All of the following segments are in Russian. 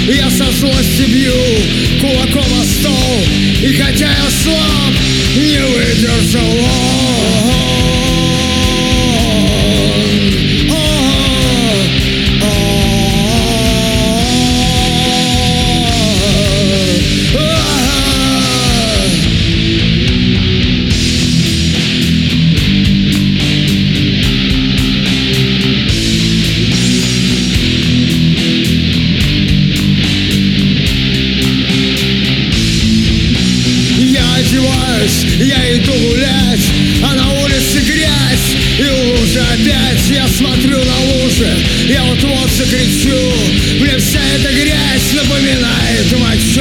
Я со злости бью кулаком о стол, и хотя я слаб, не выдержал он. Я иду гулять, а на улице грязь и лужи опять. Я смотрю на лужи, я вот-вот закричу. Мне вся эта грязь напоминает мочу.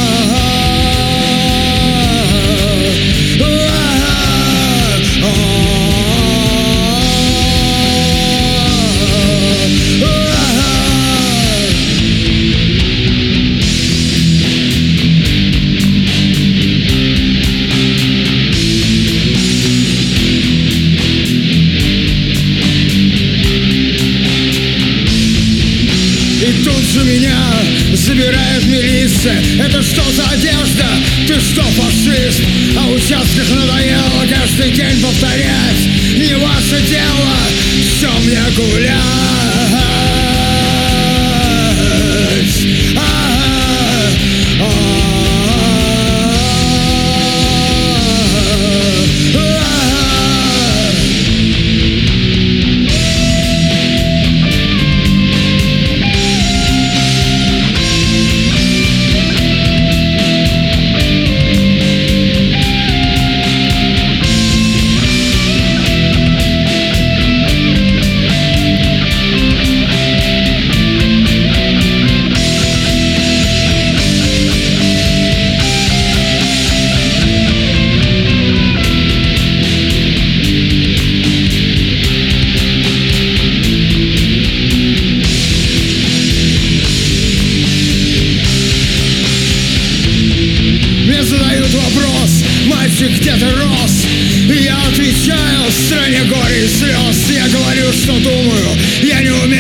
И тут же меня забирает милиция. Это что за одежда? Ты что, фашист? А в участках надоело каждый день повторять: не ваше дело, что мне гулять. Мальчик, где ты рос? И я отвечаю: в стране горя и слез. Я говорю, что думаю, я не умею